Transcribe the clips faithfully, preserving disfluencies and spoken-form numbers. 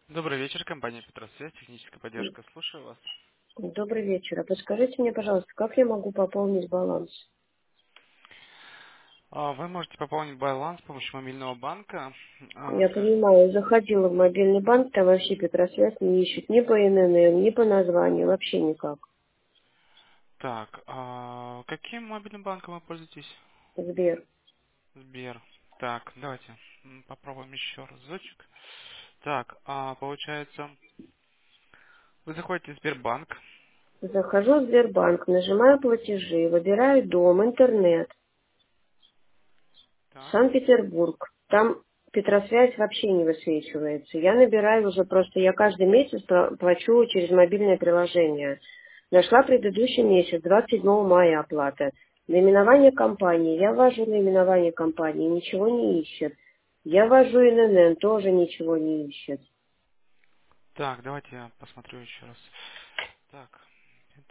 Добрый вечер, компания Петросвязь, техническая поддержка. Слушаю вас. Добрый вечер. А подскажите мне, пожалуйста, как я могу пополнить баланс? А, Вы можете пополнить баланс с помощью мобильного банка. А, Я скажите, понимаю, заходила в мобильный банк, там вообще Петросвязь не ищет ни по эн эн эн, ни по названию, вообще никак. так, а, каким мобильным банком вы пользуетесь? Сбер. Сбер. Так, давайте м, попробуем еще разочек. Так, а, получается, вы заходите в Сбербанк. Захожу в Сбербанк, нажимаю платежи, выбираю дом, интернет, Так, Санкт-Петербург. Там Петросвязь вообще не высвечивается. Я набираю уже просто, я каждый месяц пла- плачу через мобильное приложение. Нашла предыдущий месяц, двадцать седьмого мая оплата. Наименование компании. Я ввожу наименование компании, ничего не ищет. Я ввожу эн эн эн, тоже ничего не ищет. так, давайте я посмотрю еще раз. Так, это-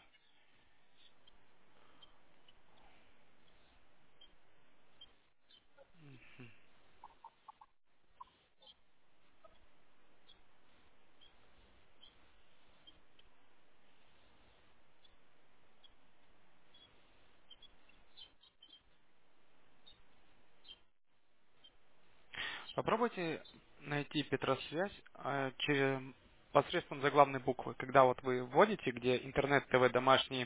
попробуйте найти Петросвязь а, через посредством заглавной буквы. Когда вот вы вводите, где интернет, ТВ, домашний,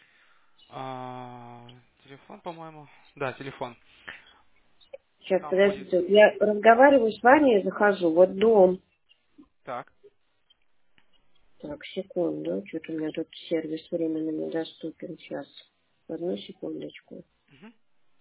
А, телефон, по-моему. Да, телефон. Сейчас, Там будет... подождите, вот я разговариваю с вами и захожу. Вот дом. Так. Так, секунду. Что-то у меня тут сервис временно недоступен. Сейчас. Одну секундочку. Мгм.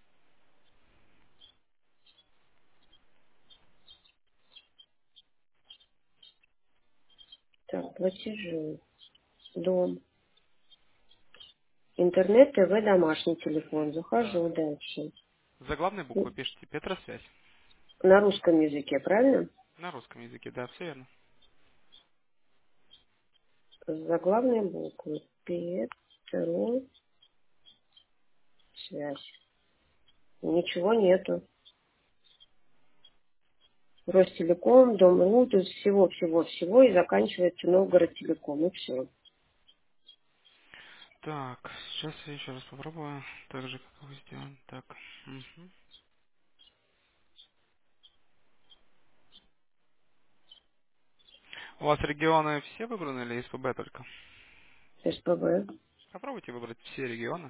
Так, платежи. Дом. Интернет, ТВ, домашний телефон. Так. Захожу дальше. За главной буквы пишите Петросвязь. На русском языке, правильно? На русском языке, да, все верно. Заглавные буквы. Петру, связь. Ничего нету. Ростелеком, Дом.ру, тут всего-всего-всего и заканчивается Новгород Телеком. И все. Так, сейчас я еще раз попробую. Так же, как вы сделали. Так. Мгм. У вас регионы все выбраны или эс пэ бэ только? СПБ. Попробуйте выбрать все регионы.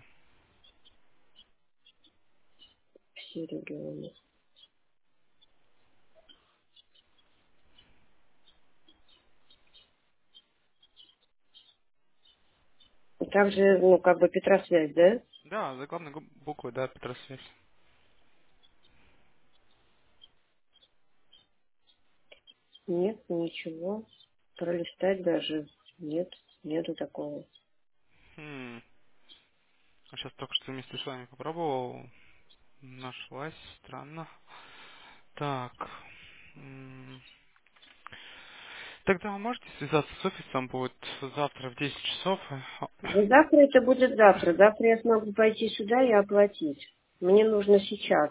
Все регионы. Также, ну, как бы Петросвязь, да? Да, за главной гу- буквы, да, Петросвязь. Нет, ничего. Пролистать даже нет. Нету такого. Хм. Сейчас только что вместе с вами попробовал. Нашлась. Странно. Так. М, Тогда вы можете связаться с офисом, будет завтра в десять часов. Да завтра это будет завтра. Завтра я смогу пойти сюда и оплатить. Мне нужно сейчас.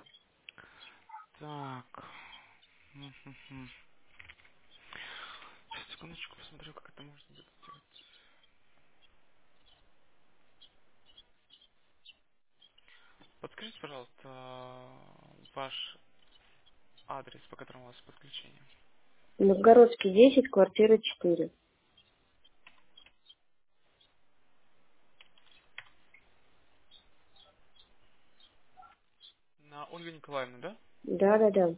Так. Мгм. Сейчас, секундочку, посмотрю, как это можно будет сделать. Подскажите, пожалуйста, ваш адрес, по которому у вас подключение. Новгородский десять, квартира четыре. На Ольгу Николаевну, да? Да, да, да.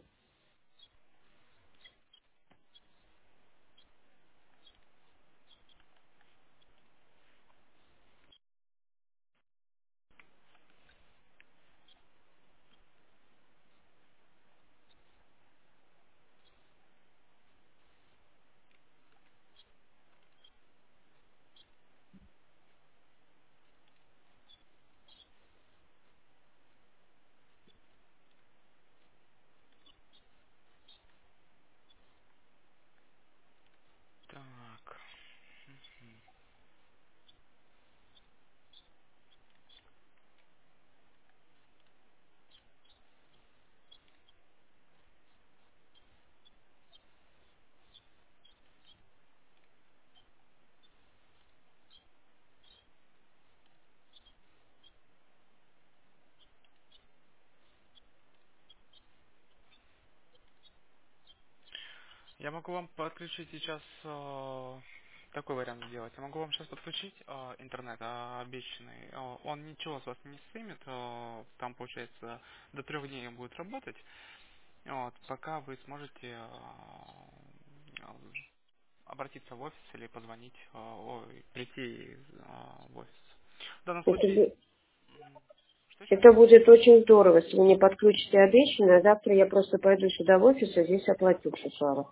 Я могу вам подключить сейчас э, такой вариант сделать. Я могу вам сейчас подключить э, интернет э, обещанный. Э, он ничего с вас не снимет. Э, там, получается, до трех дней он будет работать. Вот, пока вы сможете э, э, обратиться в офис или позвонить, э, ой, прийти э, в офис. В данном Это, случае... бу- м, Что еще? это будет очень здорово, если вы мне подключите обещанное, а завтра я просто пойду сюда в офис, и здесь оплачу все, Слава.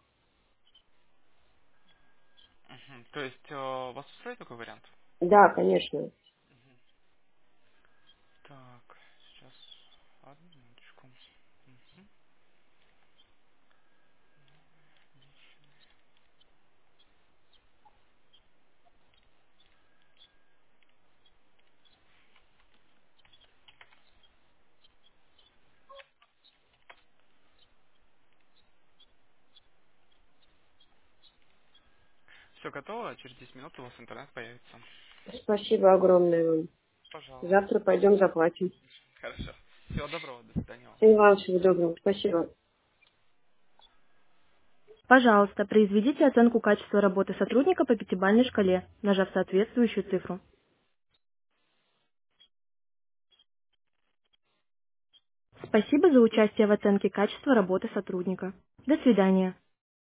Мгм. То есть э, вас устроит такой вариант? Да, конечно. Так, сейчас одну минуточку. Мгм. Все готово, через десять минут у вас интернет появится. Спасибо огромное вам. Пожалуйста. Завтра пойдем заплатим. Хорошо. Всего доброго, до свидания вам. И вам всего доброго. Спасибо. Пожалуйста, произведите оценку качества работы сотрудника по пятибалльной шкале, нажав соответствующую цифру. Спасибо за участие в оценке качества работы сотрудника. До свидания.